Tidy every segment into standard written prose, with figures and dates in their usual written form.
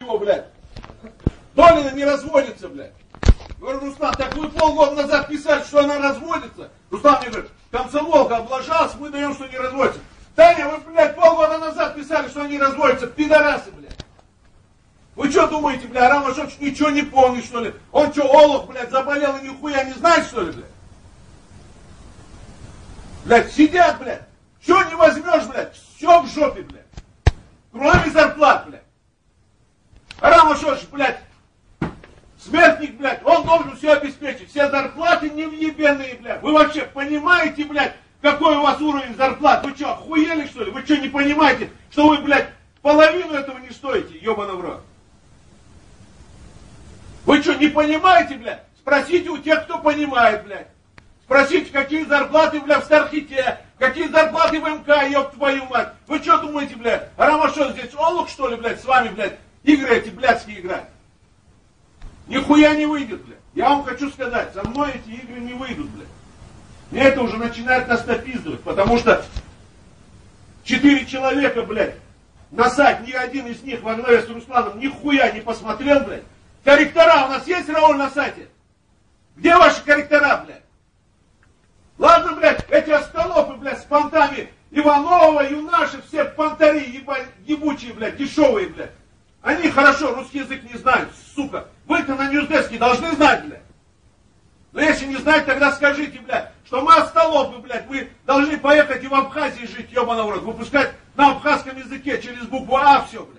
его, блядь. Долина не разводится, блядь. Говорю, Руслан, так вы полгода назад писали, что она разводится. Руслан мне говорит, комсомолка облажалась, мы даем, что не разводится. Таня, вы, блядь, полгода назад писали, что они разводятся, пидорасы, блядь. Вы что думаете, блядь, Арам Ашотович ничего не помнит, что ли? Он что, олух, блядь, заболел и нихуя не знает, что ли, блядь? Блядь, сидят, блядь. Что не возьмешь, блядь, все в жопе, блядь. Кроме зарплат, блядь. Арам Ашотович, блядь, смертник, блядь, он должен все обеспечить. Все зарплаты невъебенные, блядь. Вы вообще понимаете, блядь, какой у вас уровень зарплат? Вы что, охуели, что ли? Вы что, не понимаете, что вы, блядь, половину этого не стоите, ебаный в рот? Вы что, не понимаете, блядь? Спросите у тех, кто понимает, блядь. Спросите, какие зарплаты, блядь, в Стархите, какие зарплаты в МК, ёб твою мать. Вы что думаете, блядь? Арам что, здесь олух, что ли, блядь, с вами, блядь, игры эти блядские играть? Нихуя не выйдет, блядь. Я вам хочу сказать, со мной эти игры не выйдут, блядь. Мне это уже начинает настопиздывать, потому что 4 человека, блядь, на сайт, ни один из них во главе с Русланом нихуя не посмотрел, блядь. Корректора у нас есть, Рауль, на сайте? Где ваши корректора, блядь? Ладно, блядь, эти остолопы, блядь, с понтами Иванова, Юнаши, все понтари ебучие, блядь, дешевые, блядь. Они хорошо русский язык не знают, сука. Вы-то на Ньюсдеске должны знать, блядь. Но если не знать, тогда скажите, блядь, что мы остолопы, блядь, мы должны поехать и в Абхазии жить, ебаный в рот, выпускать на абхазском языке через букву А все, блядь.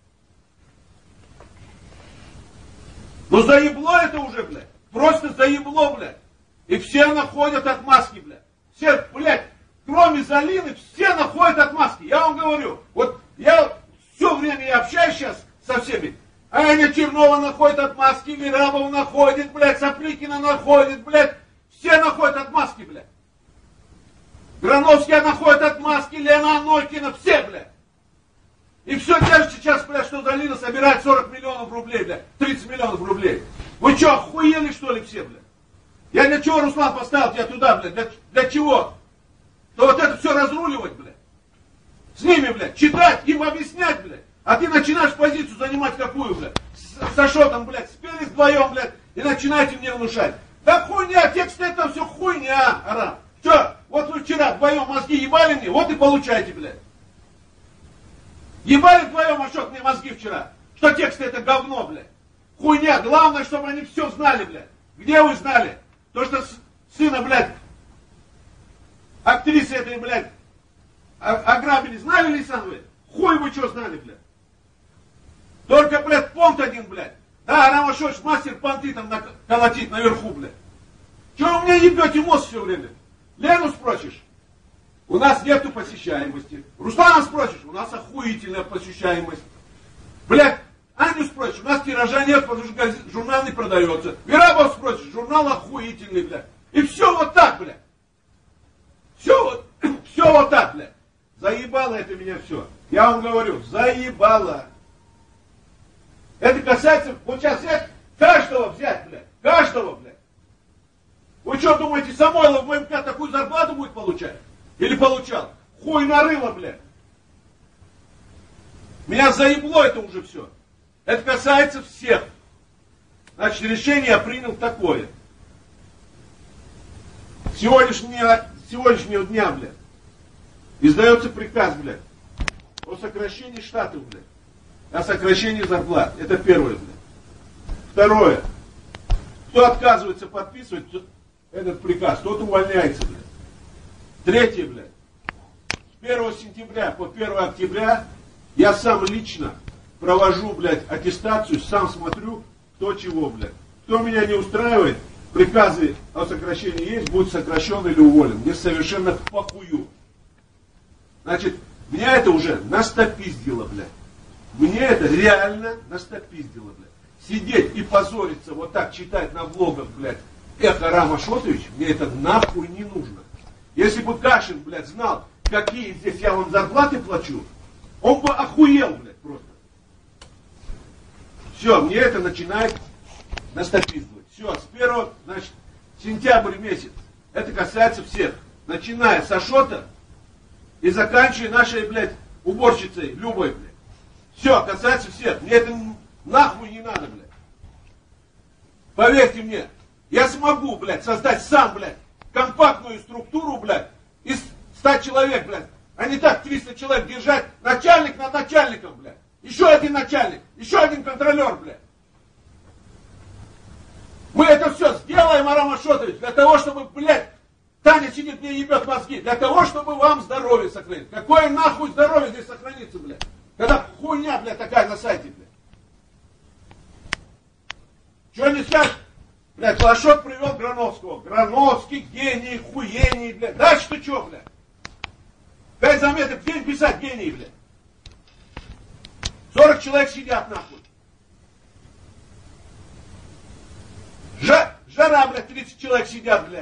Ну заебло это уже, блядь. Просто заебло, блядь. И все находят отмазки, блядь. Все, блядь, кроме Залины, все находят отмазки. Я вам говорю, вот я все время я общаюсь сейчас со всеми. Аня Чернова находит отмазки, Мирабов находит, блядь, Сапликина находит, блядь. Все находят отмазки, блядь. Грановская находит отмазки, Лена Анохина, все, блядь. И все держит сейчас, блядь, что Залина собирает 40 миллионов рублей, блядь, 30 миллионов рублей. Вы что, охуели, что ли, все, блядь? Я для чего, Руслан, поставил тебя туда, блядь, для чего? То вот это все разруливать, блядь. С ними, блядь, читать, им объяснять, блядь. А ты начинаешь позицию занимать какую, блядь? С Ашотом, блядь, спелись вдвоем, блядь, и начинаете мне внушать. Да хуйня, текст это все хуйня, Арам. Что, вот вы вчера вдвоем мозги ебали мне, вот и получаете, блядь. Ебали вдвоем, Ашот, мне мозги вчера. Что тексты это говно, блядь. Хуйня, главное, чтобы они все знали, блядь. Где вы знали? То, что сына, блядь, актрисы этой, блядь, ограбили, знали ли сам вы? Хуй вы что знали, блядь. Только, блядь, понт один, блядь. Да, Арам Ашотович мастер понты там колотить наверху, блядь. Чего вы мне ебете мозг все время? Лену спросишь? У нас нету посещаемости. Руслана спросишь? У нас охуительная посещаемость. Блядь, Аню спросишь? У нас тиража нет, потому что журнал не продается. Мирабов спросишь? Журнал охуительный, блядь. И все вот так, блядь. Все вот так, блядь. Заебало это меня все. Я вам говорю, заебало. Это касается, вот сейчас взять, каждого взять, блядь. Каждого, блядь. Вы что думаете, Самойлов в МК такую зарплату будет получать? Или получал? Хуй нарыло, блядь. Меня заебло это уже все. Это касается всех. Значит, решение я принял такое. Сегодняшнего дня, блядь, издается приказ, блядь, о сокращении штатов, блядь, о сокращении зарплат. Это первое, блядь. Второе. Кто отказывается подписывать этот приказ, тот увольняется, блядь. Третье, блядь. С 1 сентября по 1 октября я сам лично провожу, блядь, аттестацию, сам смотрю, кто чего, блядь. Кто меня не устраивает, приказы о сокращении есть, будет сокращен или уволен. Мне совершенно похую. Значит, меня это уже настопиздило, блядь. Мне это реально настопиздило, блядь. Сидеть и позориться, вот так читать на блогах, блядь, Арам Ашотович, мне это нахуй не нужно. Если бы Кашин, блядь, знал, какие здесь я вам зарплаты плачу, он бы охуел, блядь, просто. Все, мне это начинает настопиздывать. Все, с 1, значит, сентябрь месяц. Это касается всех. Начиная с Ашота и заканчивая нашей, блядь, уборщицей Любой, блядь. Все, касается всех. Мне это нахуй не надо, блядь. Поверьте мне, я смогу, блядь, создать сам, блядь, компактную структуру, блядь, из 100 человек, блядь, а не так 300 человек держать, начальник над начальником, блядь. Еще один начальник, еще один контролер, блядь. Мы это все сделаем, Арам Ашотович, для того, чтобы, блядь, Таня сидит, мне ебет мозги, для того, чтобы вам здоровье сохранить. Какое нахуй здоровье здесь сохранится, блядь? Когда хуйня, блядь, такая на сайте, блядь. Что не скажешь? Блядь, Лашот привел Грановского. Грановский гений, хуений, блядь. Дальше-то что, блядь? 5 заметок в день писать гений, блядь. 40 человек сидят, нахуй. Жара, блядь, 30 человек сидят, блядь.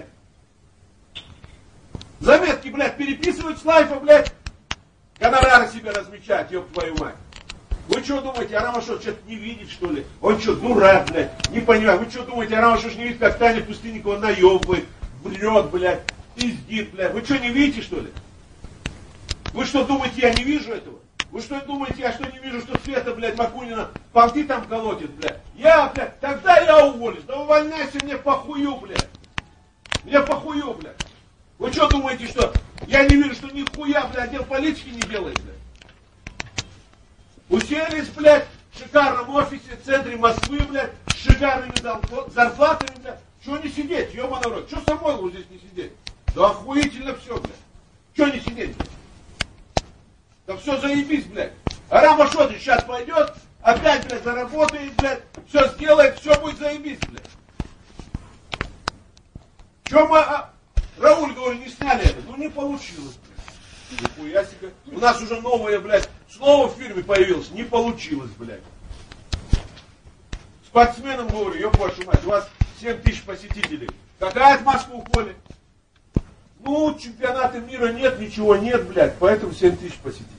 Заметки, блядь, переписывать с лайфа, блядь. Гонорары себе размечать, ёб твою мать. Вы что думаете, Арам Ашотович что-то не видит, что ли? Он что, дурак, блядь? Не понимаю. Вы что думаете, Арам Ашотович не видит, как Таня Пустынникова наебывает, врет, блядь, пиздит, блядь? Вы что, не видите, что ли? Вы что думаете, я не вижу этого? Вы что думаете, я что не вижу, что Света, блядь, Макунина понты там колотит, блядь? Я, блядь, тогда я уволюсь. Да увольняйся, мне похую, блядь. Мне похую, блядь. Вы что думаете, что я не вижу, что нихуя, блядь, отдел политики не делает, блядь? Уселись, блядь, в шикарном офисе в центре Москвы, блядь, с шикарными зарплатами, блядь. Чего не сидеть, ёбаный рот? Чего Самойлову здесь не сидеть? Да охуительно все, блядь. Чего не сидеть, блядь? Да все заебись, блядь. Арам Ашотович сейчас пойдет, опять, блядь, заработает, блядь, все сделает, все будет заебись, блядь. Че мы, Рауль, говорю, не сняли это? Ну не получилось, блядь. Нихуя себе. У нас уже новое, блядь, слово в фирме появилось. Не получилось, блядь. Спортсменам говорю, ёб вашу мать, у вас 7 тысяч посетителей. Какая отмазка у Коли? Ну, чемпионата мира нет, ничего нет, блядь, поэтому 7 тысяч посетителей.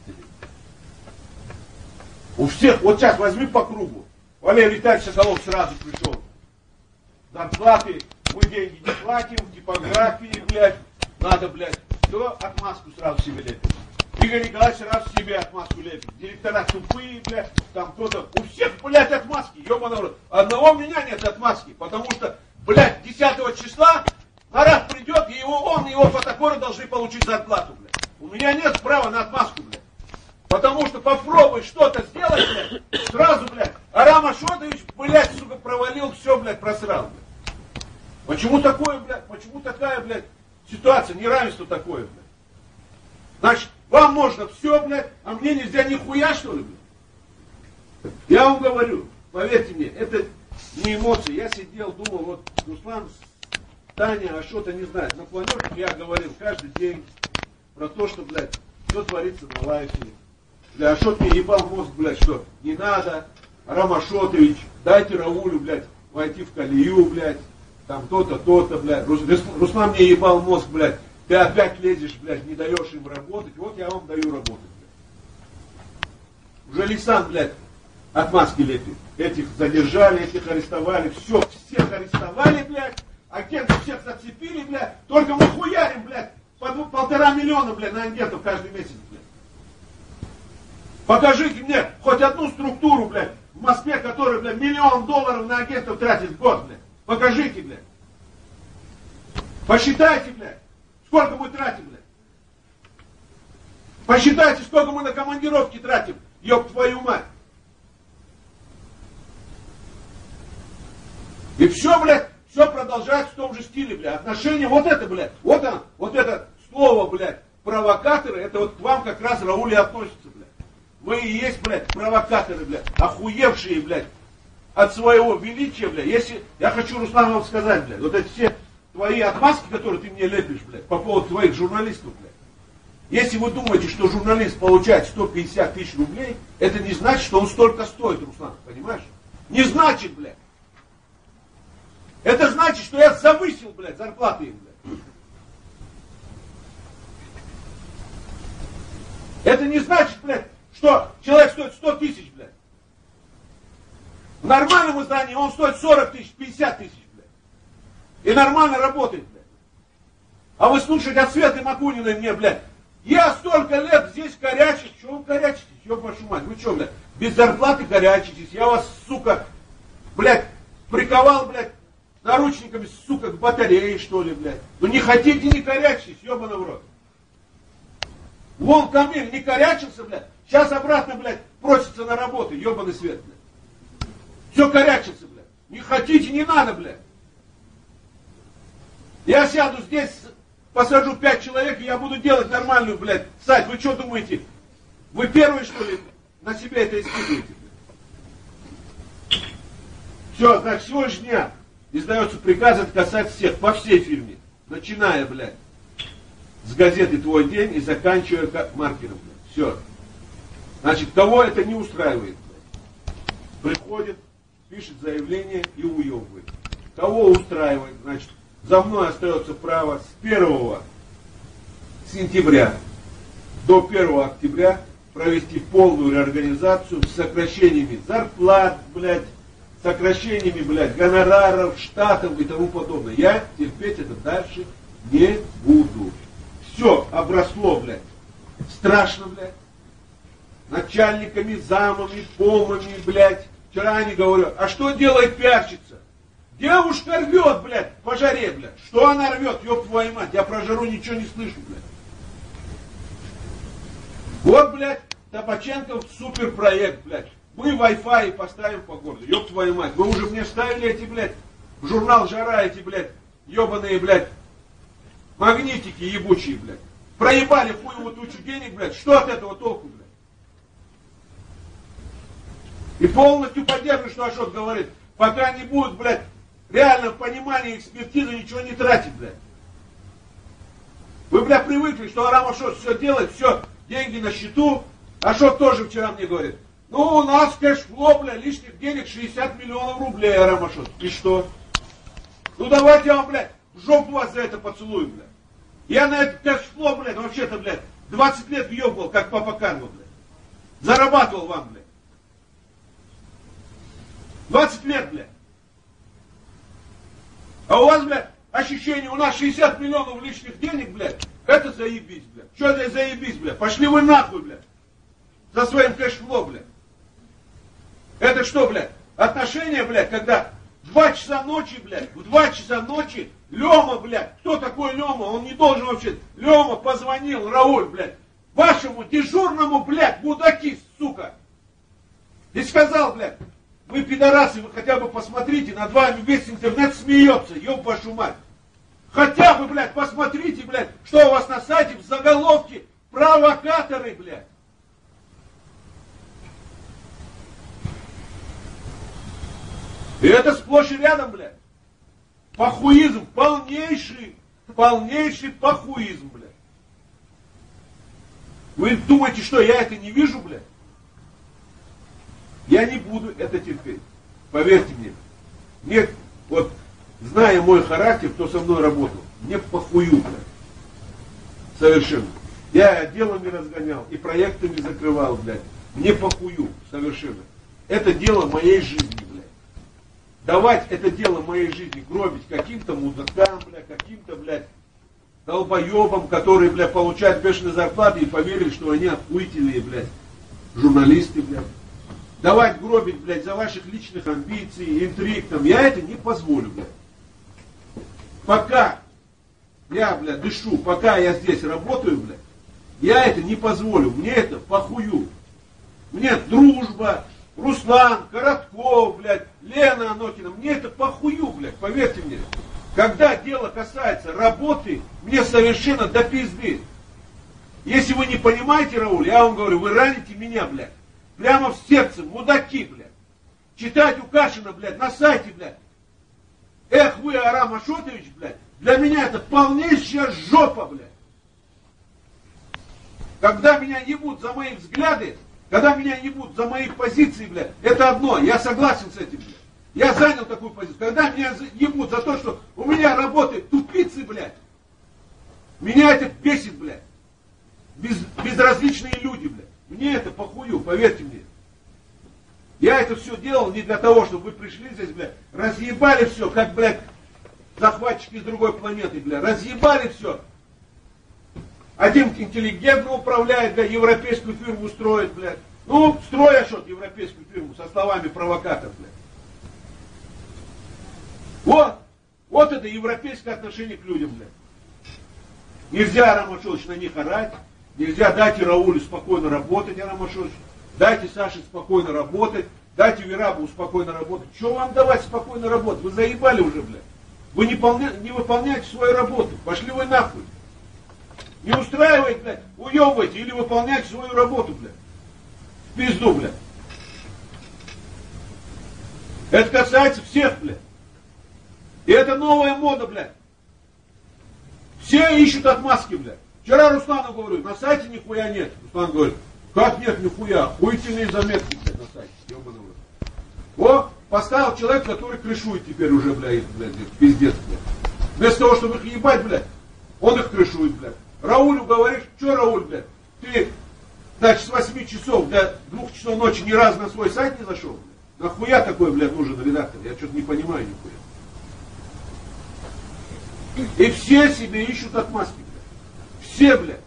У всех, вот сейчас возьми по кругу. Валерий Витальевич Соколов сразу пришел. Зарплаты, мы деньги не платим, типографии, блядь, надо, блядь. Все, отмазку сразу себе лепит. Игорь Николаевич сразу себе отмазку лепит. Директора тупые, блядь, там кто-то. У всех, блядь, отмазки, ёбаный рот. Одного у меня нет отмазки, потому что, блядь, 10 числа Марат придет, и он и его фотокоры должны получить зарплату, блядь. У меня нет права на отмазку, блядь. Потому что попробуй что-то сделать, блядь, сразу, блядь, Арам Ашотович, блядь, сука, провалил, все, блядь, просрал, блядь. Почему такое, блядь, почему такая, блядь, ситуация, неравенство такое, блядь? Значит, вам можно все, блядь, а мне нельзя нихуя, что ли, блядь? Я вам говорю, поверьте мне, это не эмоции. Я сидел, думал, вот Руслан, Таня, Ашота не знает. На планерках я говорил каждый день про то, что, блядь, что творится на лайфе. Для Ашот мне ебал мозг, блядь, что не надо, Арам Ашотович, дайте Раулю, блядь, войти в колею, блядь, там то-то, то-то, блядь. Руслан мне ебал мозг, блядь, ты опять лезешь, блядь, не даешь им работать, вот я вам даю работать, блядь. Уже Лисан, блядь, отмазки лепит. Этих задержали, этих арестовали, все, всех арестовали, блядь, агентов всех зацепили, блядь, только мы хуярим, блядь, по 1,5 миллиона, блядь, на агентов каждый месяц, блядь. Покажите мне хоть одну структуру, блядь, в Москве, которая, блядь, $1 миллион на агентов тратит в год, блядь. Покажите, блядь. Посчитайте, блядь, сколько мы тратим, блядь. Посчитайте, сколько мы на командировки тратим, ёб твою мать. И все, блядь, все продолжается в том же стиле, блядь. Отношения, вот это, блядь, вот оно, вот это слово, блядь, провокаторы, это вот к вам как раз, Рауль, и относится, блядь. Вы и есть, блядь, провокаторы, блядь, охуевшие, блядь, от своего величия, блядь. Если, я хочу, Руслан, вам сказать, блядь, вот эти все твои отмазки, которые ты мне лепишь, блядь, по поводу твоих журналистов, блядь. Если вы думаете, что журналист получает 150 тысяч рублей, это не значит, что он столько стоит, Руслан, понимаешь? Не значит, блядь. Это значит, что я завысил, блядь, зарплаты им, блядь. Это не значит, блядь, что человек стоит 100 тысяч, блядь. В нормальном издании он стоит 40 тысяч, 50 тысяч, блядь. И нормально работает, блядь. А вы слушаете от Светы Макуниной мне, блядь, Я столько лет здесь корячусь. Чего вы корячитесь? Ёб вашу мать. Вы что, блядь, без зарплаты корячитесь? Я вас, сука, блядь, приковал, блядь, наручниками, сука, к батарее, что ли, блядь. Ну не хотите, не корячитесь, ёбаный в рот. Вон Камиль не корячился, блядь. Сейчас обратно, блядь, просится на работу, ёбаный свет, блядь. Все корячится, блядь. Не хотите, не надо, блядь. Я сяду здесь, посажу 5 человек, и я буду делать нормальную, блядь, сайт. Вы что думаете? Вы первые, что ли, на себя это испытываете? Все, значит, с сегодняшнего дня издается приказ, это касается всех, по всей фирме. Начиная, блядь, с газеты «Твой день» и заканчивая маркером, блядь. Все. Значит, кого это не устраивает, блядь, приходит, пишет заявление и уебывает. Кого устраивает, значит, за мной остается право с 1 сентября до 1 октября провести полную реорганизацию с сокращениями зарплат, блядь, сокращениями, блядь, гонораров, штатов и тому подобное. Я терпеть это дальше не буду. Все обросло, блядь, страшно, блядь, начальниками, замами, помами, блядь. Вчера они говорят, а что делает пиарщица? Девушка рвет, блядь, по жаре, блядь. Что она рвет, ёб твою мать, я про жару ничего не слышу, блядь. Вот, блядь, Табаченков суперпроект, блядь. Мы Wi-Fi поставим по городу, ёб твою мать. Вы уже мне ставили эти, блядь, в журнал «Жара» эти, блядь, ёбаные, блядь, магнитики ебучие, блядь. Проебали хуевую тучу денег, блядь. Что от этого толку, блядь? И полностью поддерживаю, что Ашот говорит. Пока не будет, блядь, реального понимания, экспертизы, ничего не тратить, блядь. Вы, блядь, привыкли, что Арам Ашот все делает, все, деньги на счету. Ашот тоже вчера мне говорит, ну, у нас кэшфло, блядь, лишних денег 60 миллионов рублей, Арам Ашот. И что? Ну, давайте я вам, блядь, в жопу вас за это поцелую, блядь. Я на это кэшфло, блядь, вообще-то, блядь, 20 лет въебывал, как Папа Карло, блядь. Зарабатывал вам, блядь. 20 лет, блядь. А у вас, блядь, ощущение, у нас 60 миллионов лишних денег, блядь, это заебись, блядь. Что это заебись, блядь? Пошли вы нахуй, блядь. За своим кэшфло, блядь. Это что, блядь? Отношения, блядь, когда в 2 часа ночи, блядь, в 2 часа ночи Лема, блядь, кто такой Лема? Он не должен вообще. Лема позвонил, Рауль, блядь, вашему дежурному, блядь, мудаки, сука. И сказал, блядь, вы пидорасы, вы хотя бы посмотрите, над вами весь интернет смеется, ёб вашу мать. Хотя бы, блядь, посмотрите, блядь, что у вас на сайте в заголовке провокаторы, блядь. И это сплошь и рядом, блядь. Похуизм, полнейший похуизм, блядь. Вы думаете, что я это не вижу, блядь? Я не буду это терпеть. Поверьте мне. Мне, вот, зная мой характер, кто со мной работал, мне похую, блядь. Совершенно. Я делами разгонял и проектами закрывал, блядь. Мне похую, совершенно. Это дело моей жизни, блядь. Давать это дело моей жизни, гробить каким-то мудакам, блядь, каким-то, блядь, долбоебам, которые, блядь, получают бешеные зарплаты и поверили, что они охуительные, блядь, журналисты, блядь. Давать гробить, блядь, за ваших личных амбиций, интриг, там, я это не позволю, блядь. Пока я, блядь, дышу, пока я здесь работаю, блядь, я это не позволю, мне это похую. Мне дружба, Руслан, Коротков, блядь, Лена Анохина, мне это похую, блядь, поверьте мне. Когда дело касается работы, мне совершенно до пизды. Если вы не понимаете, Рауль, я вам говорю, вы раните меня, блядь. Прямо в сердце, мудаки, блядь. Читать у Кашина, блядь, на сайте, блядь. Эх вы, Арам Ашотович, блядь, для меня это полнейшая жопа, блядь. Когда меня ебут за мои взгляды, когда меня ебут за мои позиции, блядь, это одно, я согласен с этим, блядь. Я занял такую позицию. Когда меня ебут за то, что у меня работают тупицы, блядь, меня это бесит, блядь. Безразличные люди, блядь. Мне это похую, поверьте мне. Я это все делал не для того, чтобы вы пришли здесь, блядь, разъебали все, как, блядь, захватчики с другой планеты, блядь, разъебали все. Один интеллигентно управляет, блядь, европейскую фирму строит, блядь. Ну, строишь вот европейскую фирму со словами провокатор, блядь. Вот это европейское отношение к людям, блядь. Нельзя, Ромашович, на них орать. Нельзя, дайте Раулю спокойно работать, Ромашович. Дайте Саше спокойно работать. Дайте Верабу спокойно работать. Что вам давать спокойно работать? Вы заебали уже, блядь. Вы не выполняете свою работу. Пошли вы нахуй. Не устраивайте, блядь, уебывайте или выполняйте свою работу, блядь. В пизду, блядь. Это касается всех, блядь. И это новая мода, блядь. Все ищут отмазки, блядь. Вчера Руслану говорю, на сайте нихуя нет. Руслан говорит, как нет нихуя? Охуительные заметки, блядь, на сайте. Ёбаный рот. О, поставил человек, который крышует теперь уже, блядь, пиздец, блядь. Вместо того, чтобы их ебать, блядь, он их крышует, блядь. Раулю говоришь, что Рауль, блядь, ты, значит, с 8 часов до 2 часов ночи ни разу на свой сайт не зашел, блядь? Нахуя такой, блядь, нужен редактор? Я что-то не понимаю нихуя. И все себе ищут отмазки, блядь. Все, блядь.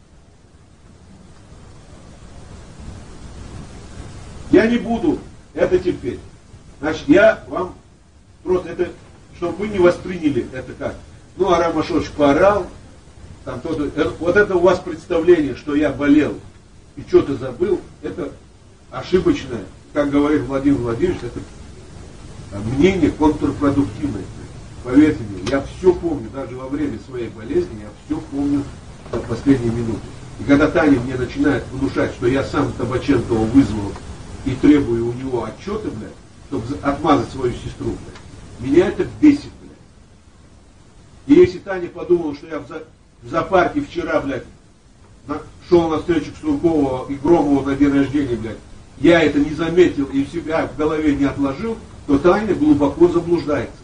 Я не буду это терпеть. Значит, я вам просто это, чтобы вы не восприняли это как. Ну, Арам Ашотович поорал, там вот это у вас представление, что я болел и что-то забыл, это ошибочное, как говорит Владимир Владимирович, это мнение контрпродуктивное. Поверьте мне, я все помню, даже во время своей болезни, я все помню до последней минуты. И когда Таня мне начинает внушать, что я сам Табаченкова вызвал и требую у него отчеты, блядь, чтобы отмазать свою сестру, блядь, меня это бесит, блядь. И если Таня подумала, что я в зоопарке вчера, блядь, шел на встречу к Суркову и Громову на день рождения, блядь, я это не заметил и себя в голове не отложил, то Таня глубоко заблуждается.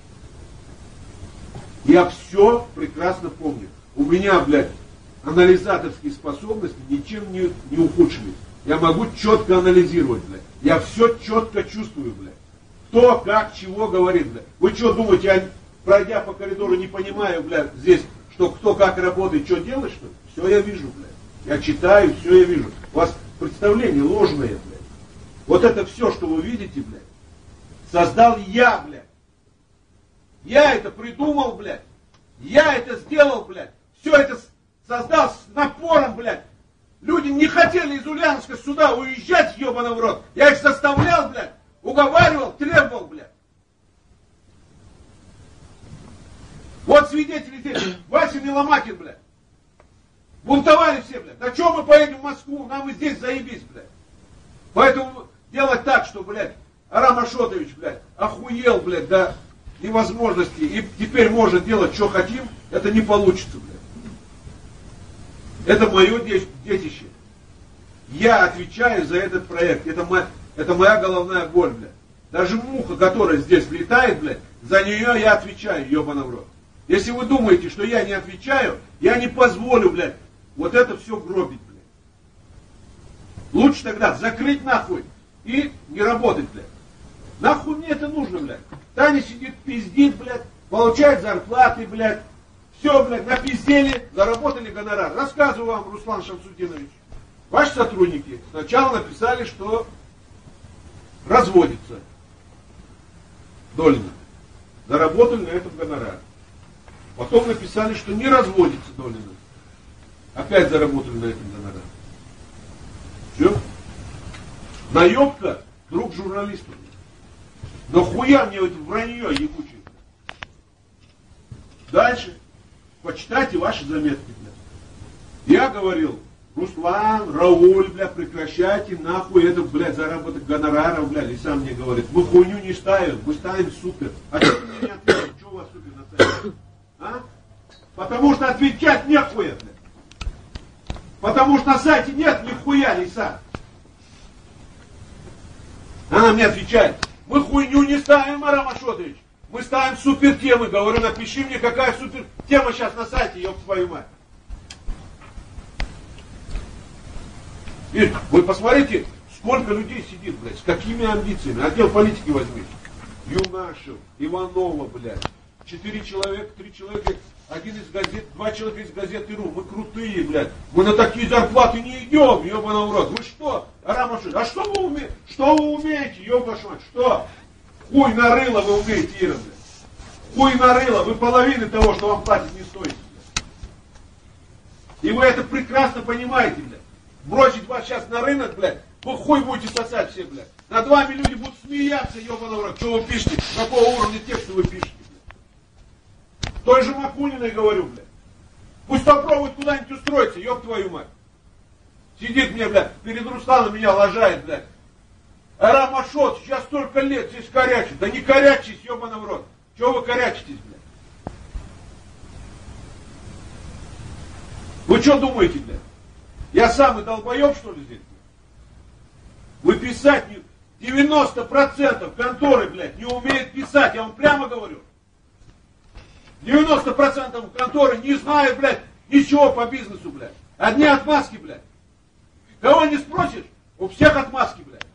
Я все прекрасно помню. У меня, блядь, анализаторские способности ничем не ухудшились. Я могу четко анализировать, блядь. Я все четко чувствую, блядь. Кто, как, чего говорит, блядь. Вы что думаете, я, пройдя по коридору, не понимаю, блядь, здесь, что кто как работает, что делает, что ли? Все я вижу, блядь. Я читаю, все я вижу. У вас представление ложное, блядь. Вот это все, что вы видите, блядь, создал я, блядь. Я это придумал, блядь. Я это сделал, блядь. Все это создал с напором, блядь. Люди не хотели из Ульяновска сюда уезжать, ебаный в рот. Я их заставлял, блядь. Уговаривал, требовал, блядь. Вот свидетели здесь. Вася Миломакин, блядь. Бунтовали все, блядь. Да что мы поедем в Москву? Нам и здесь заебись, блядь. Поэтому делать так, что, блядь, Арам Ашотович, блядь, охуел, блядь, до невозможности и теперь может делать, что хотим, это не получится, блядь. Это мое детище. Я отвечаю за этот проект. Это моя головная боль, блядь. Даже муха, которая здесь летает, блядь, за нее я отвечаю, ебаный в рот. Если вы думаете, что я не отвечаю, я не позволю, блядь, вот это все гробить, блядь. Лучше тогда закрыть нахуй и не работать, блядь. Нахуй мне это нужно, блядь. Таня сидит, пиздит, блядь, получает зарплаты, блядь. Все, блядь, напиздели, заработали гонорар. Рассказываю вам, Руслан Шамсудинович. Ваши сотрудники сначала написали, что разводится Долина. Заработали на этом гонорар. Потом написали, что не разводится Долина. Опять заработали на этом гонорар. Все. Наебка друг журналистов. Но хуя мне это вранье ебучее. Дальше. Почитайте ваши заметки, блядь. Я говорил, Руслан, Рауль, блядь, прекращайте нахуй это, блядь, заработок гонораров, блядь. И сам мне говорит, мы хуйню не ставим, мы ставим супер. А что ты мне не ответил, что у вас супер на сайте? А? Потому что отвечать нехуя, блядь. Потому что на сайте нет нихуя, Лиса. Она мне отвечает, мы хуйню не ставим, Арам Ашотович. Мы ставим супер темы. Говорю, напиши мне, какая супер тема сейчас на сайте, ёб твою мать. И вы посмотрите, сколько людей сидит, блядь, с какими амбициями. Отдел политики возьми. Юнашев, Иванова, блядь. 4 человека, 3 человека один из газет, 2 человека из газеты РУ, мы крутые, блядь. Мы на такие зарплаты не идем, ебаный в рот. Вы что? Арам Ашот, а что вы умеете? Что вы умеете, ебаный мать? Что? Хуй нарыло вы умеете, Ира, блядь. Хуй нарыло, вы половины того, что вам платят, не стоите, блядь. И вы это прекрасно понимаете, блядь. Бросить вас сейчас на рынок, блядь, вы хуй будете сосать все, блядь. Над вами люди будут смеяться, ебаный в рот. Что вы пишете? Какого уровня текста вы пишете? Той же Макуниной говорю, блядь. Пусть попробует куда-нибудь устроиться, ёб твою мать. Сидит мне, блядь, перед Русланом меня лажает, блядь. Арам Ашот, сейчас столько лет здесь корячит. Да не корячись, ёбаный в рот. Чего вы корячитесь, блядь? Вы что думаете, блядь? Я самый долбоеб, что ли, здесь? Вы писать не... 90% конторы, блядь, не умеют писать, я вам прямо говорю. 90% конторы не знают, блядь, ничего по бизнесу, блядь. Одни отмазки, блядь. Кого не спросишь, у всех отмазки, блядь.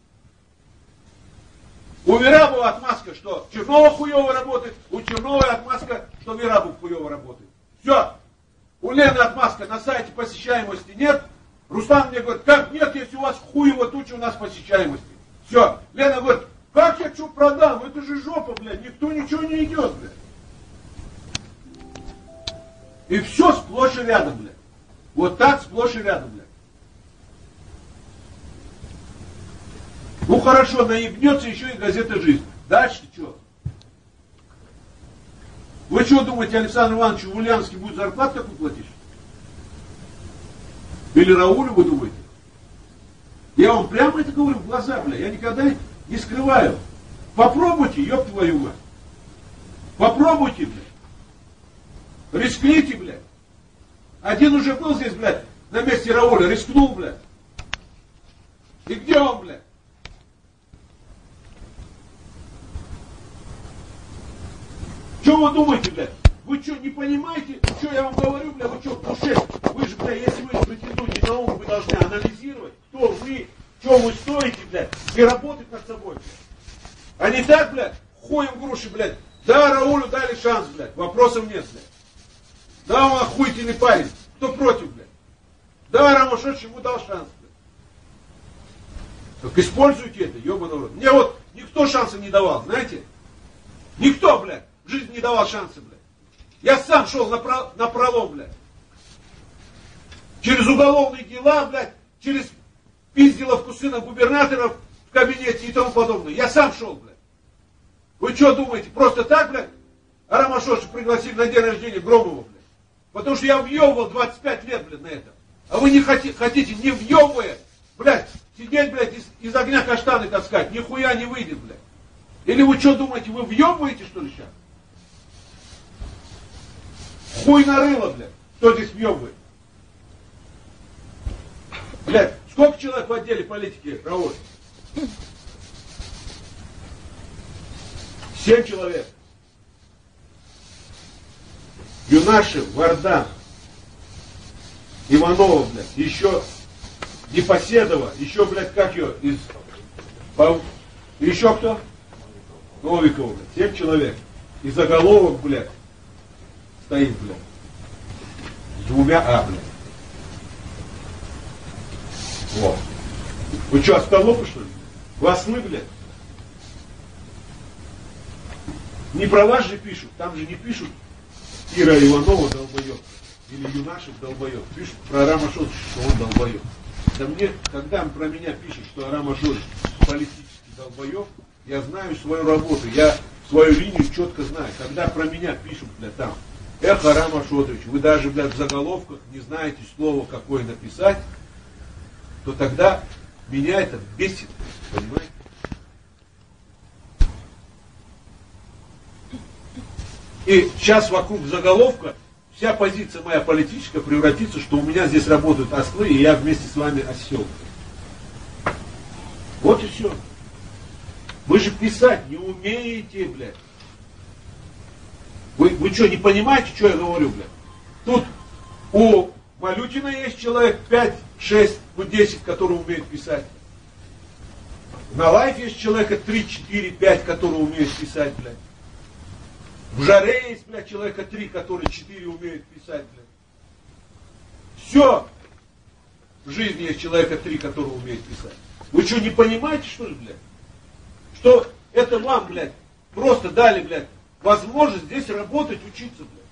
У Верабова отмазка, что Чернова хуево работает, у Черновой отмазка, что Верабов хуево работает. Все. У Лены отмазка, на сайте посещаемости нет. Руслан мне говорит, как нет, если у вас хуево туча, у нас посещаемости. Все. Лена говорит, как я что продам, это же жопа, блядь, никто ничего не идет, блядь. И все сплошь и рядом, блядь. Вот так сплошь и рядом, блядь. Ну хорошо, наебнется еще и газета «Жизнь». Дальше что? Вы что думаете, Александру Ивановичу в Ульяновске будет зарплату такую платить? Или Раулю вы думаете? Я вам прямо это говорю в глаза, блядь. Я никогда не скрываю. Попробуйте, ёб твою мать. Попробуйте, блядь. Рискните, блядь. Один уже был здесь, блядь, на месте Рауля, рискнул, блядь. И где он, блядь? Что вы думаете, блядь? Вы что, не понимаете, что я вам говорю, блядь? Вы что, душе? Вы же, блядь, если вы претендуете на ум, вы должны анализировать, кто вы, что вы стоите, блядь, и работать над собой, блядь. А не так, блядь, хуем груши, блядь. Да, Раулю дали шанс, блядь, вопросов нет, блядь. Да, он охуительный парень. Кто против, блядь? Да, Рамашот ему дал шанс, блядь. Так используйте это, ебаный рот. Мне вот никто шанса не давал, знаете? Никто, блядь, в жизни не давал шанса, блядь. Я сам шел на пролом, блядь. Через уголовные дела, блядь, через пизделовку сына губернаторов в кабинете и тому подобное. Я сам шел, блядь. Вы что думаете, просто так, блядь? Арам Ашот пригласили на день рождения Громова, блядь. Потому что я въебывал 25 лет, блядь, на это. А вы не хотите, не въебывая, блядь, сидеть, блядь, из огня каштаны таскать. Нихуя не выйдет, блядь. Или вы что думаете, вы въебываете, что ли, сейчас? Хуй нарыло, блядь. Кто здесь въебывает? Блядь, сколько человек в отделе политики, Рауль? 7 человек. Юнашев, Вардан, Иванова, блядь, еще Непоседова, еще, блядь, как ее, еще кто? Новикова, блядь, 7 человек. И заголовок, блядь, стоит, блядь, с 2 А, блядь. Вот. Вы что, остолопы, что ли? Вас мы, блядь? Не про вас же пишут, там же не пишут Ира Иванова долбоеб, или Юнашев долбоеб. Пишут про Арама Ашот, что он долбоеб. Да мне, когда про меня пишут, что Арам Ашот политический долбоеб, я знаю свою работу, я свою линию четко знаю. Когда про меня пишут, блядь, там, эх, Арам Ашотович, вы даже, блядь, в заголовках не знаете слово какое написать, то тогда меня это бесит, понимаете? И сейчас вокруг заголовка вся позиция моя политическая превратится, что у меня здесь работают ослы, и я вместе с вами осел. Вот и все. Вы же писать не умеете, блядь. Вы что, не понимаете, что я говорю, блядь? Тут у Малютина есть человек 5, 6, 10, которые умеют писать. На лайфе есть человека 3, 4, 5, которые умеют писать, блядь. В жаре есть, блядь, человека 3, которые 4 умеют писать, блядь. Все. В жизни есть человека 3, которые умеют писать. Вы что, не понимаете, что ли, блядь? Что это вам, блядь, просто дали, блядь, возможность здесь работать, учиться, блядь.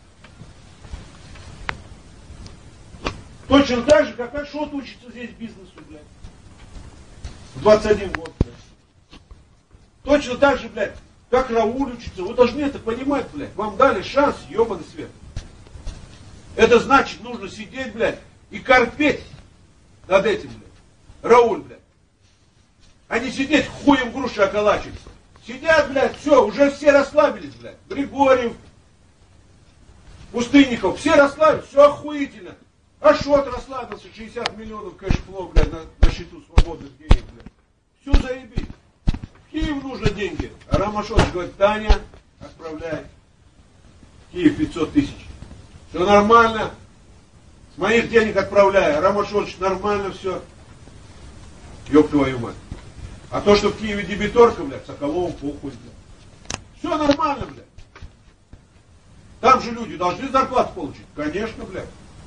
Точно так же, как Ашот учится здесь бизнесу, блядь. В 21 год, блядь. Точно так же, блядь, как Рауль учится. Вы должны это понимать, блядь. Вам дали шанс, ебаный свет. Это значит, нужно сидеть, блядь, и корпеть над этим, блядь. Рауль, блядь. А не сидеть хуем груши околачивать. Сидят, блядь, все, уже все расслабились, блядь. Григорьев, Пустынников, все расслабились, все охуительно. Ашот расслабился, 60 миллионов кэшфлоу, блядь, на счету свободных денег, блядь. Все заебись. В Киев нужно деньги. А Рамашович говорит, Таня, отправляй. В Киев 500 тысяч. Все нормально. С моих денег отправляй. А Рамашович, нормально все. Ёб твою мать. А то, что в Киеве дебиторка, блядь, Соколову похуй, блядь. Все нормально, блядь. Там же люди должны зарплату получить. Конечно, блядь.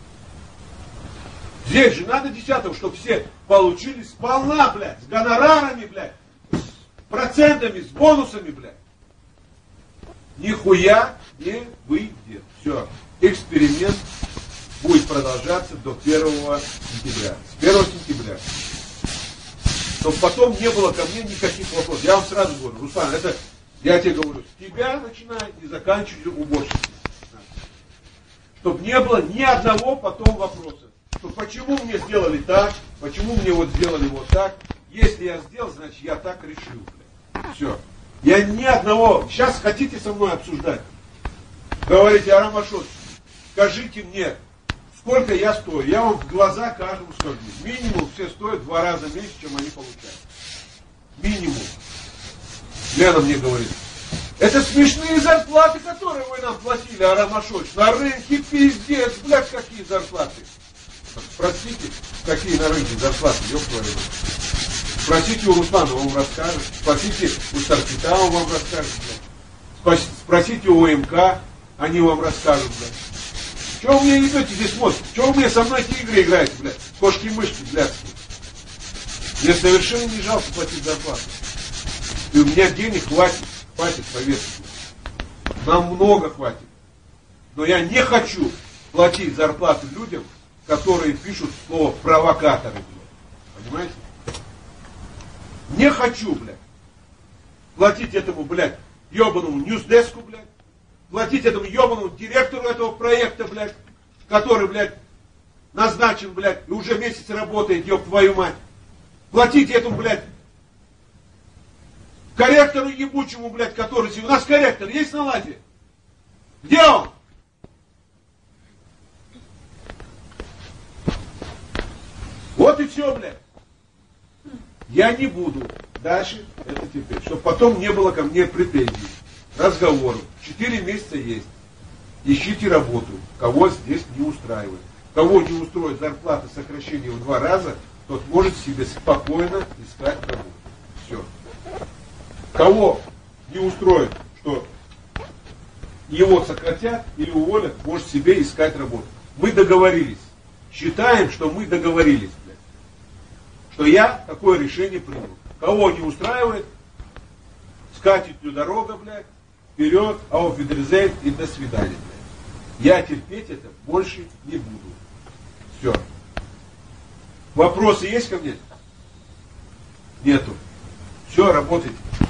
Здесь же надо 10-го, чтобы все получили сполна, блядь, с гонорарами, блядь, с процентами, с бонусами, блядь. Нихуя не выйдет. Все. Эксперимент будет продолжаться до 1 сентября. С 1 сентября. Чтобы потом не было ко мне никаких вопросов. Я вам сразу говорю, Руслан, это, я тебе говорю, с тебя начинай и заканчивай уборщицей. Чтобы не было ни одного потом вопроса. Что почему мне сделали так, почему мне вот сделали вот так. Если я сделал, значит я так решил. Все. Я ни одного, сейчас хотите со мной обсуждать. Говорите, Арам Ашот, скажите мне, сколько я стою. Я вам в глаза каждому скажу. Минимум все стоят в 2 раза меньше, чем они получают. Минимум. Лена мне говорит, это смешные зарплаты, которые вы нам платили, Арам Ашот. На рынке пиздец, блядь, какие зарплаты. Спросите, какие на рынке зарплаты, ёб твою мать. Спросите у Руслана, он вам расскажет. Спросите у Старкита, он вам расскажет, блядь. Спросите у ОМК, они вам расскажут, блядь. Чего вы мне идете здесь смотрите? Чего вы мне со мной эти игры играете, блядь? Кошки-мышки, блядские. Мне совершенно не жалко платить зарплату. И у меня денег хватит, поверьте. Нам много хватит. Но я не хочу платить зарплату людям, которые пишут слово провокаторы, блядь. Понимаете? Не хочу, блядь. Платить этому, блядь, ебаному ньюсдеску, блядь. Платить этому ебаному директору этого проекта, блядь, который, блядь, назначен, блядь, и уже месяц работает, еб твою мать. Платить этому, блядь, корректору ебучему, блядь, который... У нас корректор есть на ладе? Где он? Вот и все, блядь. Я не буду дальше это теперь, чтобы потом не было ко мне претензий, разговоров. 4 месяца есть. Ищите работу, кого здесь не устраивает. Кого не устроит зарплата сокращение в 2 раза, тот может себе спокойно искать работу. Все. Кого не устроит, что его сократят или уволят, может себе искать работу. Мы договорились. Считаем, что мы договорились. Что я такое решение принял. Кого не устраивает, скатертью дорога, блядь, вперед, ауфидерзейн и до свидания, блядь. Я терпеть это больше не буду. Все. Вопросы есть ко мне? Нету. Все, работайте.